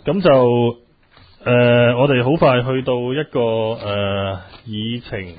咁就我哋好快去到一個議程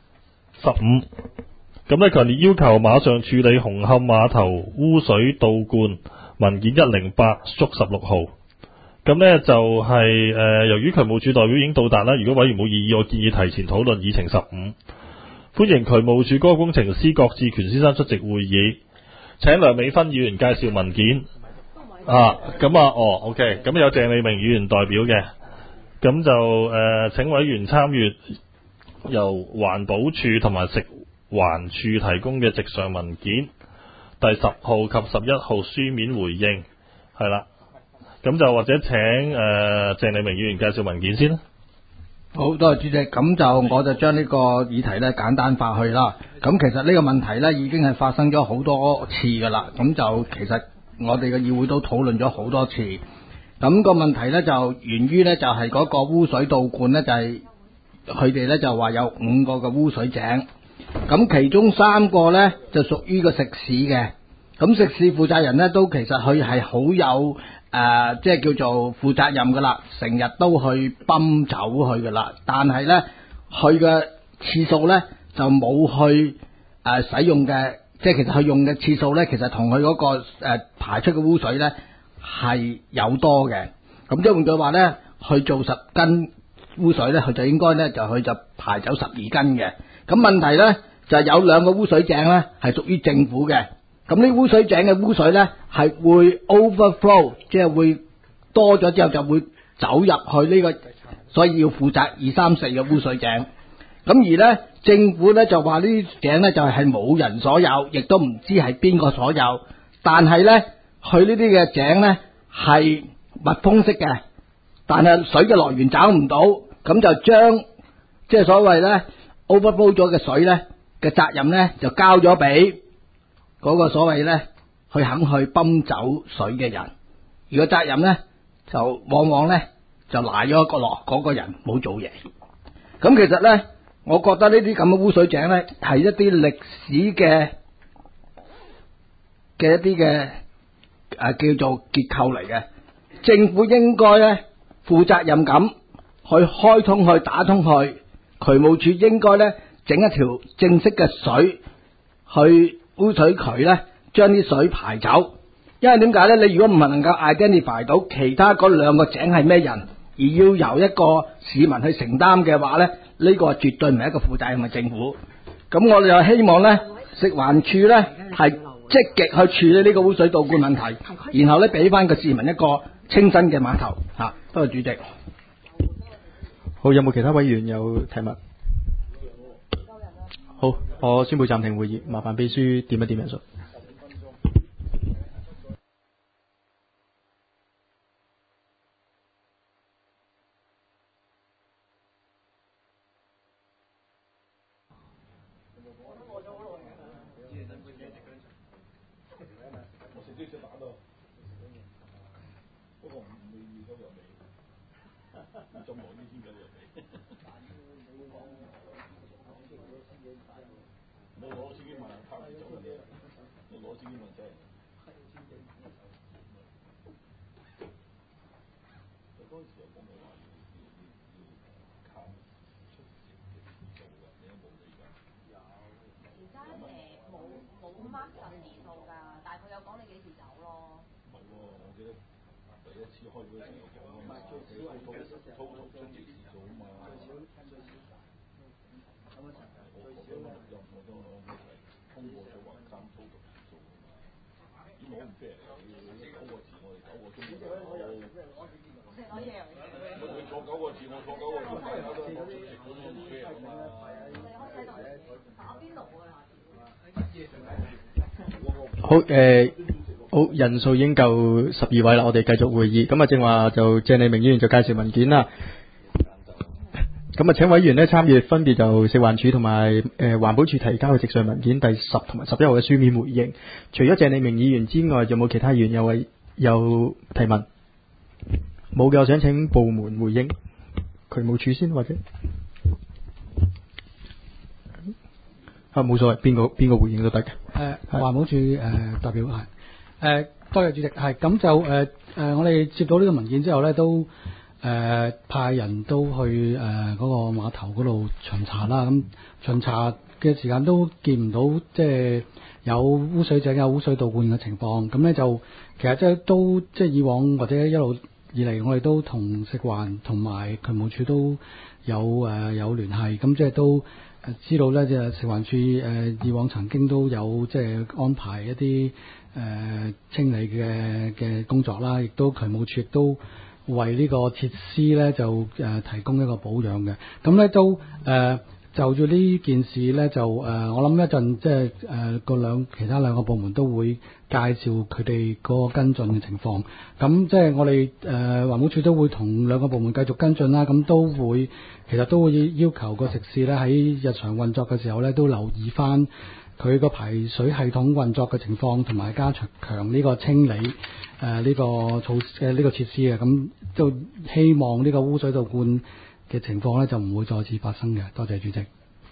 15。咁呢強烈要求馬上處理紅磡碼頭污水倒灌文件108/16號。咁呢就係由於渠務署代表已經到達啦，如果委員冇異議，我建議提前討論議程15。歡迎渠務署高級工程師郭志權先生出席會議。請梁美芬議員介紹文件。OK， 咁有鄭麗明議員代表嘅。咁就請委員參閱由環保署同埋食環署提供嘅直上文件第10號及11號書面回應，係啦。咁就或者請鄭麗明議員介紹文件先啦。 好多謝主席，咁就我就將呢個議題呢簡單化去啦。咁其實呢個問題呢已經係發生咗好多次噶啦。咁就其實我哋嘅議會都討論咗好多次。咁個問題呢就源於呢就係嗰個污水倒灌呢，就係佢哋呢就話有5個嘅污水井。咁其中3個呢就屬於個食肆嘅。咁食肆負責人呢都其實佢係好有即係叫做負責任噶啦，成日都去泵走去噶啦。但係呢，佢嘅次數呢就冇去使用嘅，即係其實佢用嘅次數呢，其實同佢嗰個排出嘅污水呢係有多嘅。咁即係換句話呢，去做10斤污水呢，佢就應該呢佢就排走12斤嘅。咁問題呢，就係有2個污水井呢係屬於政府嘅。咁呢污水井嘅污水呢係會 overflow， 即係會多咗之後就會走入去呢個，所以要負責2、3、4嘅污水井。咁而呢政府呢就話呢啲井呢就係冇人所有，亦都唔知係邊個所有。但係呢，佢呢啲嘅井呢係密封式嘅，但係水嘅來源找唔到，咁就將即係所謂呢 overflow 咗嘅水呢嘅責任呢就交咗俾嗰個所謂呢，去肯去泵走水嘅人，而個責任呢，就往往呢，就賴咗一個落嗰個人冇做嘢。咁其實呢，我覺得呢啲咁嘅污水井呢，係一啲歷史嘅一啲嘅叫做結構嚟嘅。政府應該呢，負責任咁去開通去打通去，渠務署應該呢，整一條正式嘅水去污水渠呢，將啲水排走。因為點解呢？你如果唔係能夠 identify 到其他嗰2個井係咩人，而要由一個市民去承擔嘅話呢，呢個絕對唔係一個負責任嘅政府。咁我哋又希望呢，食環署呢係積極去處理呢個污水倒灌問題，然後呢俾翻個市民一個清新嘅碼頭。多謝主席。 好，有冇其他委員有提問？好，我宣布暫停會議，麻煩秘書點一點人數。好，人數已經夠12位啦，我哋繼續會議。咁正話就鄭麗明議員就介紹文件啦。咁請委員呢參與，分別就食環署同埋環保署提交嘅直上文件第10同埋11號嘅書面回應。除咗鄭麗明議員之外，有冇其他議員有提問？冇嘅，我想請部門回應。渠務署先或者冇所謂，邊個回應都得嘅。 環保署代表係多謝主席，係咁就我哋接到呢個文件之後咧，都派人都去嗰個碼頭嗰度巡查啦。咁巡查嘅時間都見唔到即係有污水井有污水倒灌嘅情況。咁咧就其實即係都即係以往或者一路以嚟，我哋都同食環同埋渠務署都有聯繫。咁即係都知道咧，即係食環署以往曾經都有即係安排一啲清理嘅工作啦，亦都渠務署亦都為呢個設施咧就提供一個保養嘅。咁咧都就住呢件事咧就我諗一陣即係其他兩個部門都會介紹佢哋嗰個跟進嘅情況。咁即係我哋環保署都會同兩個部門繼續跟進啦。咁其實都會要求個食肆咧喺日常運作嘅時候咧都留意翻佢個排水系統運作嘅情況，同埋加強呢個清理呢個設施嘅。咁都希望呢個污水倒灌嘅情況咧就唔會再次發生嘅。多謝主席。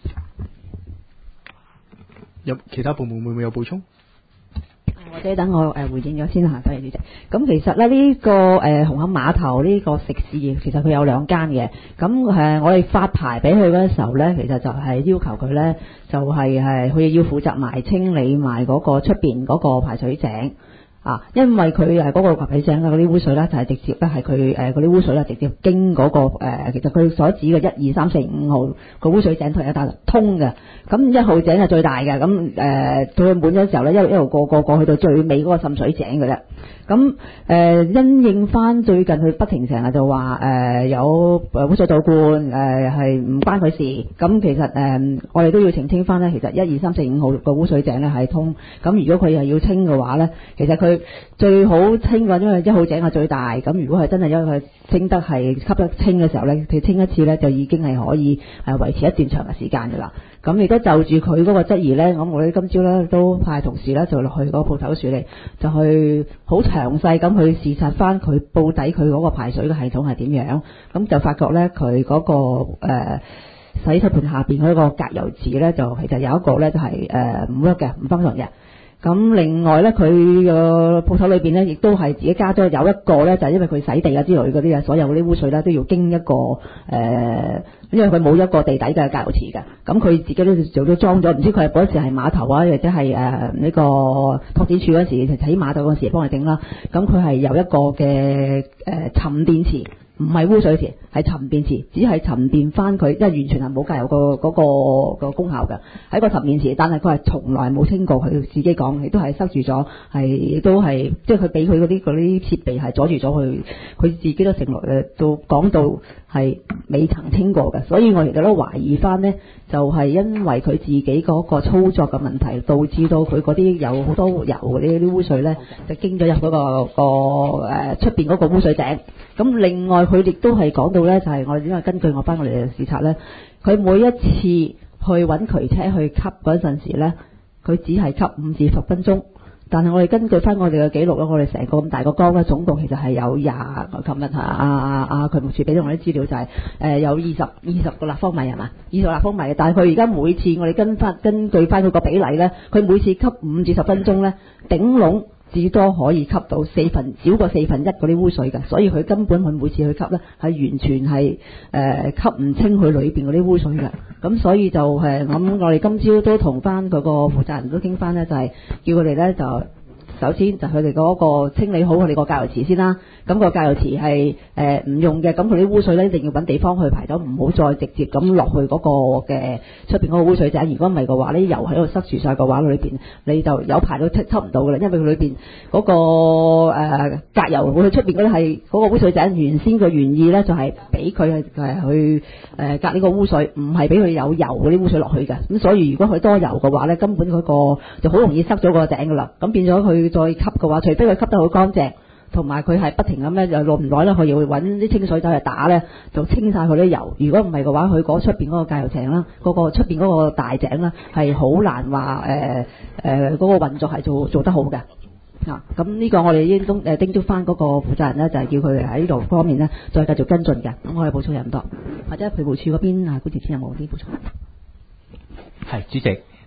有其他部門會唔會有補充？ 或者等我回應咗先啦，多謝主席。咁其實咧呢個紅磡碼頭呢個食肆其實佢有2間嘅。咁我哋發牌俾佢嗰陣時候咧，其實就係要求佢咧就係佢要負責埋清理埋嗰個出邊嗰個排水井。因為佢嗰個排水井嘅嗰啲污水咧，就係直接咧係佢嗰啲污水咧，直接經嗰個其實佢所指嘅1、2、3、4、5號個污水井同一笪通嘅。咁1號井係最大嘅，咁到佢滿咗嘅時候咧，一路過去到最尾嗰個滲水井嘅啫。咁因應翻最近佢不停成日就話有污水倒灌係唔關佢事。咁其實我哋都要澄清翻咧，其實1、2、3、4、5號個污水井咧係通。咁如果佢係要清嘅話咧，其實佢最好清嘅，因為1號井係最大。咁如果係真係因為佢清得係吸得清嘅時候咧，佢清一次咧就已經係可以維持一段長嘅時間㗎啦。咁亦都就住佢嗰個質疑咧，咁我哋今朝咧都派同事咧就落去嗰個鋪頭處理，就去好詳細咁去視察翻佢到底佢嗰個排水嘅系統係點樣。咁就發覺咧佢嗰個洗手盆下邊嗰個隔油池咧，就其實有一個咧就係唔 work 嘅，唔 function 嘅。咁另外咧，佢個鋪頭裏邊咧，亦都係自己加咗有一個咧，就係因為佢洗地啊之類嗰啲啊，所有嗰啲污水咧都要經一個因為佢冇一個地底嘅隔油池嘅，咁佢自己都做咗裝咗，唔知佢係嗰時係碼頭啊，或者係呢個拓展處嗰時喺碼頭嗰時幫佢整啦。咁佢係有一個嘅沉澱池。唔係污水池，係沉澱池，只係沉澱翻佢，因為完全係冇隔油個功效嘅，係一個沉澱池，但係佢係從來冇清過，佢自己講，亦都係塞住咗，亦都係即係佢俾佢嗰啲設備係阻住咗佢自己都承諾到講到係未曾清過嘅，所以我而家都懷疑翻呢，就係因為佢自己嗰個操作嘅問題，導致到佢嗰啲有好多油嗰啲污水呢，就經咗入嗰個出邊嗰個污水井。咁另外佢亦都係講到呢，就係我哋因為根據我哋嘅視察呢，佢每一次去揾渠車去吸嗰陣時呢，佢只係吸5至10分鐘。但係我哋根據翻我哋嘅記錄咧，我哋成個咁大個缸咧，總共其實係有琴日渠務署俾咗我啲資料就係有20個立方米係嘛，20個立方米。但係佢而家每次我哋根據翻佢個比例咧，佢每次吸5至10分鐘咧，頂籠至多可以吸到少過4分1嗰啲污水嘅，所以佢根本佢每次去吸咧係完全係吸唔清佢裏邊嗰啲污水嘅。咁所以就咁我哋今朝都同翻嗰個負責人都傾翻咧，就係叫佢哋咧就首先就佢哋嗰個清理好佢哋個隔油池先啦。咁個隔油池係唔用嘅，咁佢啲污水咧一定要揾地方去排走，唔好再直接咁落去嗰個嘅出邊嗰個污水井。如果唔係嘅話，啲油喺度塞住晒嘅話，裏邊你就有排都抽唔到㗎啦，因為佢裏邊嗰個隔油佢出邊嗰啲係嗰個污水井原先嘅原意咧，就係俾佢去隔呢個污水，唔係俾佢有油嗰啲污水落去嘅。咁所以如果佢多油嘅話咧，根本嗰個就好容易塞咗個井㗎啦。咁變咗佢再吸嘅話，除非佢吸得好乾淨。同埋佢係不停咁咧，就耐唔耐咧，佢又會揾啲清水走去打咧，就清晒佢啲油。如果唔係嘅話，佢嗰出邊嗰個隔油井啦，嗰個出邊嗰個大井啦，係好難話嗰個運作係做得好嘅。咁呢個我哋已經叮囑翻嗰個負責人咧，就係叫佢喺呢度方面咧，再繼續跟進嘅。咁我哋補充有咁多，或者渠務署嗰邊管治天有冇啲補充？ 係主席，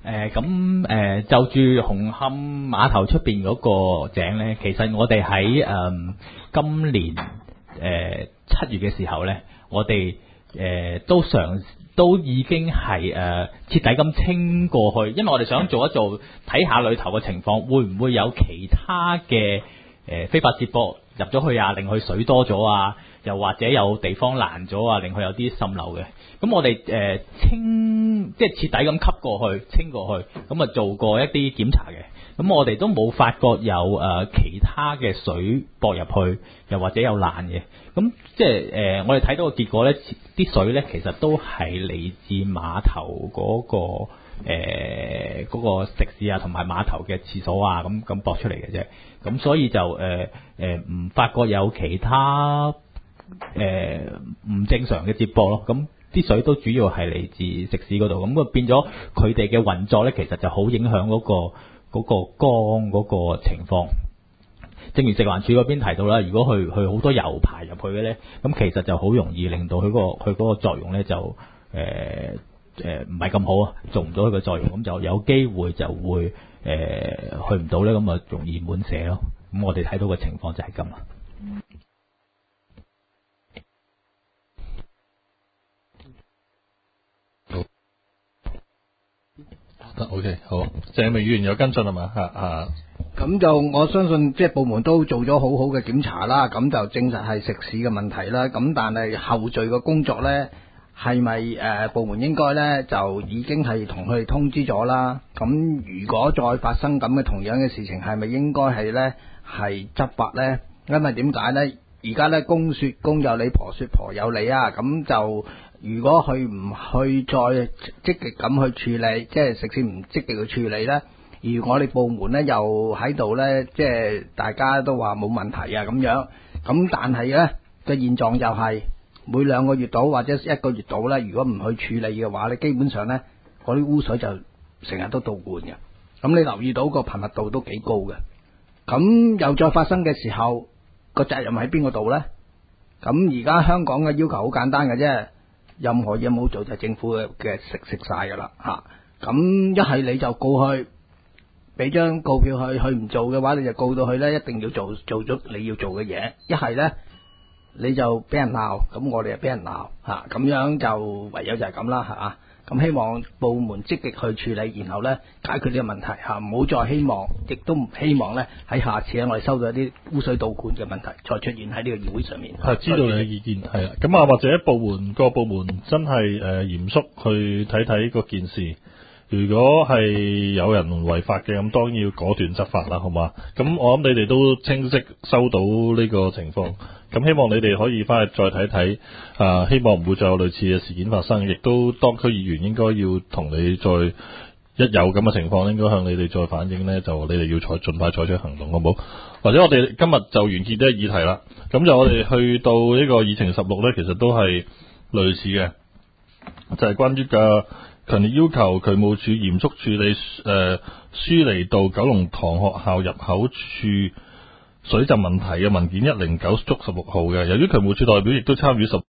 就住紅磡碼頭出邊嗰個井咧，其實我哋喺今年7月嘅時候咧，我哋都已經係徹底咁清過去，因為我哋想做一做睇下裏頭嘅情況，會唔會有其他嘅非法接駁入咗去啊，令佢水多咗啊，又或者有地方爛咗啊，令佢有啲滲漏嘅。咁我哋即係徹底咁吸過去、清過去，咁啊做過一啲檢查嘅。咁我哋都冇發覺有其他嘅水駁入去，又或者有爛嘅。咁即係我哋睇到個結果咧，啲水咧其實都係嚟自碼頭嗰個食肆啊，同埋碼頭嘅廁所啊，咁駁出嚟嘅啫。咁所以就唔發覺有其他唔正常嘅接駁咯。咁啲水都主要係嚟自食肆嗰度，咁變咗佢哋嘅運作咧，其實就好影響嗰個缸嗰個情況。正如食環署嗰邊提到啦，如果佢好多油排入去嘅咧，咁其實就好容易令到佢嗰個作用咧就唔係咁好啊，做唔到佢個作用，咁就有機會就會去唔到咧，咁啊容易滿瀉咯。咁我哋睇到嘅情況就係咁啦。 OK， 好，鄭明議員有跟進係嘛？ 咁就我相信即係部門都做咗好好嘅檢查啦，咁就證實係食肆嘅問題啦。咁但係後續嘅工作呢，係咪部門應該呢就已經係同佢哋通知咗啦？咁如果再發生咁嘅同樣嘅事情，係咪應該係呢係執法呢？因為點解呢？而家呢公說公有理，婆說婆有理啊！咁就如果佢唔去再積極咁去處理，即係食肆唔積極去處理呢，而我哋部門呢又喺度呢，即係大家都話冇問題啊咁樣。咁但係呢個現狀就係每2個月到或者1個月到呢，如果唔去處理嘅話呢，基本上呢嗰啲污水就成日都倒灌嘅。咁你留意到個頻密度都幾高嘅。咁又再發生嘅時候，個責任喺邊個度呢？咁而家香港嘅要求好簡單嘅啫，任何嘢冇做就係政府嘅食晒噶啦嚇。咁一係你就告佢，俾張告票佢唔做嘅話，你就告到佢呢，一定要做咗你要做嘅嘢。一係呢，你就俾人鬧，咁我哋就俾人鬧嚇。咁樣就唯有就係咁啦嚇。咁希望部門積極去處理，然後呢解決呢個問題嚇，唔好再希望，亦都唔希望呢喺下次我哋收到一啲污水倒灌嘅問題再出現喺呢個議會上面。 係知道你嘅意見係啦，咁或者各部門真係嚴肅去睇個件事。如果係有人違法嘅，咁當然要果斷執法啦，好嘛？咁我諗你哋都清晰收到呢個情況，咁希望你哋可以翻去再睇睇，希望唔會再有類似嘅事件發生，亦都當區議員應該要同你再一有咁嘅情況，應該向你哋再反映呢，就你哋要盡快採取行動，好唔好？或者我哋今日就完結呢個議題啦，咁就我哋去到呢個議程16呢，其實都係類似嘅，就係關於嘅強烈要求渠務署嚴肅處理書梨道九龍塘學校入口處水浸問題嘅文件109/16號嘅。由於渠務署代表亦都參與